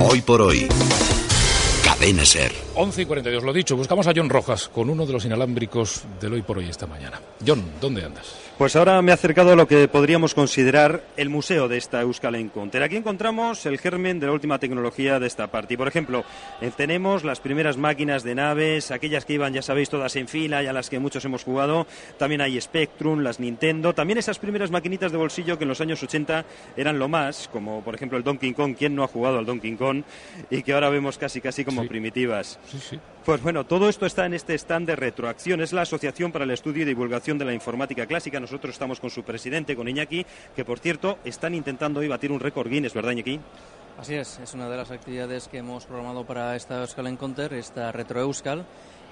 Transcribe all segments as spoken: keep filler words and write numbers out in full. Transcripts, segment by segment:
Hoy por hoy. Cadena Ser. once y cuarenta y dos, lo dicho, buscamos a John Rojas con uno de los inalámbricos del Hoy por Hoy esta mañana. John, ¿dónde andas? Pues ahora me he acercado a lo que podríamos considerar el museo de esta Euskal Encounter. Aquí encontramos el germen de la última tecnología de esta parte. Y, por ejemplo, eh, tenemos las primeras máquinas de naves, aquellas que iban, ya sabéis, todas en fila y a las que muchos hemos jugado. También hay Spectrum, las Nintendo. También esas primeras maquinitas de bolsillo que en los años ochenta eran lo más, como por ejemplo el Donkey Kong. ¿Quién no ha jugado al Donkey Kong? Y que ahora vemos casi casi como sí. primitivas. Sí, sí. Pues bueno, todo esto está en este stand de Retroacción. Es la Asociación para el Estudio y Divulgación de la Informática Clásica. Nosotros estamos con su presidente, con Iñaki, que por cierto están intentando hoy batir un récord Guinness, ¿verdad, Iñaki? Así es, es una de las actividades que hemos programado para esta Euskal Encounter, esta Retro Euskal,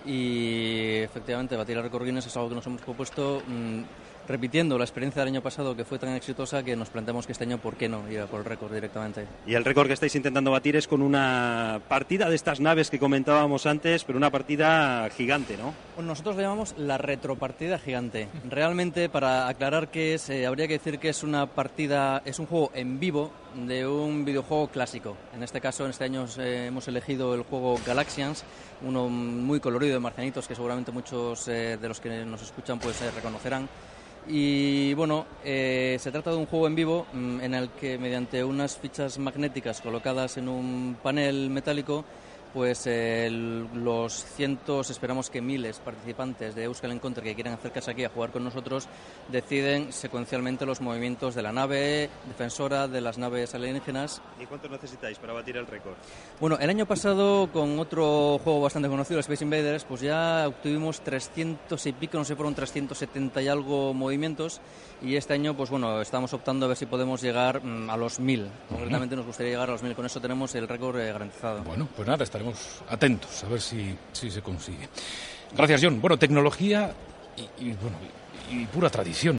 y efectivamente batir el récord Guinness es algo que nos hemos propuesto mmm, repitiendo la experiencia del año pasado, que fue tan exitosa, que nos planteamos que este año, ¿por qué no?, ir a por el récord directamente. Y el récord que estáis intentando batir es con una partida de estas naves que comentábamos antes, pero una partida gigante, ¿no? Bueno, nosotros le llamamos la retropartida gigante. Realmente, para aclarar qué es, eh, habría que decir que es una partida, es un juego en vivo de un videojuego clásico. En este caso, en este año eh, hemos elegido el juego Galaxians, uno muy colorido de marcianitos que seguramente muchos eh, de los que nos escuchan pues eh, reconocerán. Y bueno, eh, se trata de un juego en vivo mmm, en el que mediante unas fichas magnéticas colocadas en un panel metálico, pues eh, el, los cientos, esperamos que miles, participantes de Euskal Encounter que quieran acercarse aquí a jugar con nosotros, deciden secuencialmente los movimientos de la nave defensora, de las naves alienígenas. ¿Y cuánto necesitáis para batir el récord? Bueno, el año pasado, con otro juego bastante conocido, Space Invaders, pues ya obtuvimos trescientos y pico, no sé, fueron trescientos setenta y algo movimientos, y este año, pues bueno, estamos optando a ver si podemos llegar mmm, a los mil. Concretamente nos gustaría llegar a los mil, con eso tenemos el récord eh, garantizado. Bueno, pues nada, estaremos atentos a ver si, si se consigue. Gracias, John. Bueno, tecnología y, y, bueno, y pura tradición.